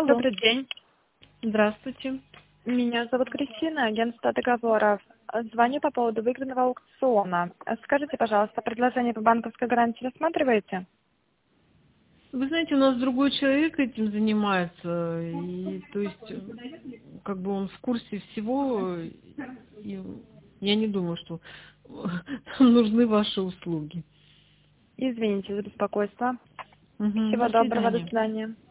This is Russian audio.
Алло, Добрый день. здравствуйте. Меня зовут Кристина, агентство договоров. Звоню по поводу выигранного аукциона. Скажите, пожалуйста, предложение по банковской гарантии рассматриваете? Вы знаете, у нас другой человек этим занимается, и то есть, как бы он в курсе всего, и я не думаю, что нам нужны ваши услуги. Извините за беспокойство. Мгм. Всего До доброго, до свидания. свидания.